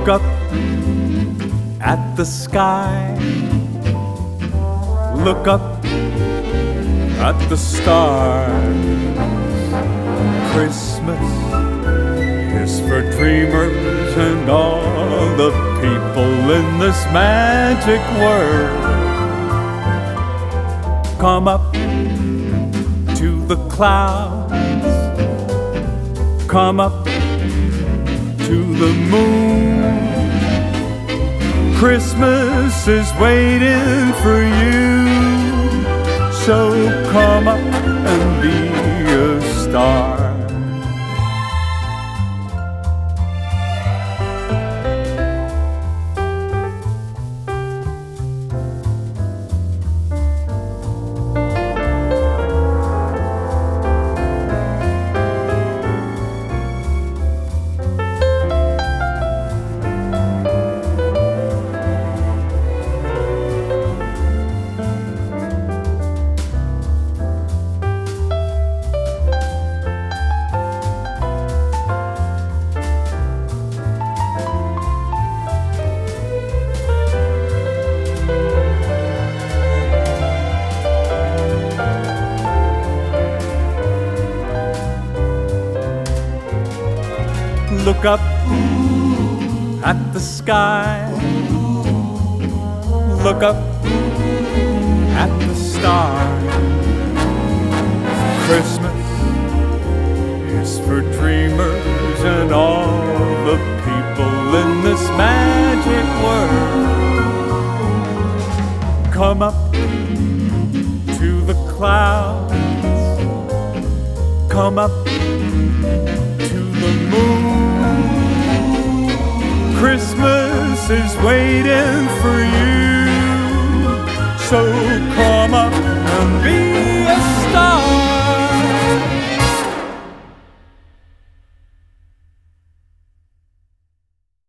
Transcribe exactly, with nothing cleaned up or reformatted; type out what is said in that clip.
Look up at the sky. Look up at the stars. Christmas is for dreamers and all the people in this magic world. Come up to the clouds. Come up to the moon. Christmas is waiting for you. So come up and be a star. Look up at the sky. Look up at the stars. Christmas is for dreamers and all the people in this magic world. Come up to the clouds. Come up to the moon. Christmas is waiting for you. So